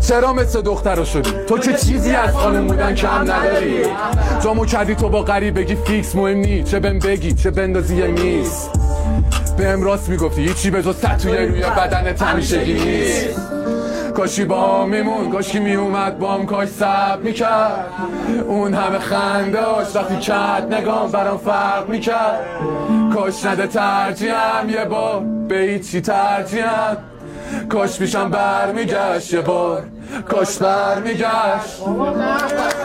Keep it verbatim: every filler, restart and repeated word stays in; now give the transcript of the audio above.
چرا مثل دختر شدی؟ تو که چیزی از خانم بودن کم نداری. جامو کردی تو با غریب بگی فیکس مهم نی، چه بهم بگی چه بندازی یه میز. بهم راست میگفتی هیچی به جز تتوی روی بدنت همیشگی نیست. کاشی با میمون، کاشی میومد بام، کاش صبر میکرد اون همه خنداش وقتی کرد نگام برام فرق میکرد. کاش نده ترجیحم یه بار به هیچی ترجیحم، کاش پیشم برمیگشت یه بار، کاش برمیگشت.